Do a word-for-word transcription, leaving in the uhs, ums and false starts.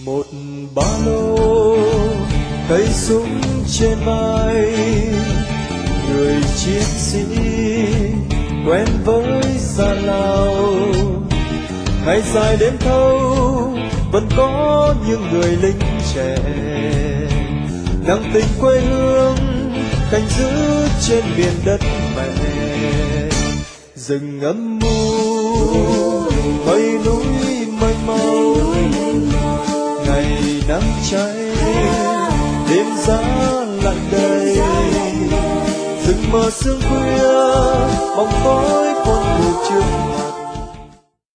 Một ba lô, cây súng trên vai, người chiến sĩ quen với xa lao. Ngày dài đêm thâu vẫn có những người lính trẻ nặng tình quê hương canh giữ trên miền đất mẹ. Rừng âm mưu mây núi mênh mông, ngày nắng cháy đêm giá lạnh đầy. Rừng mờ sương khuya bóng tối quân thù trước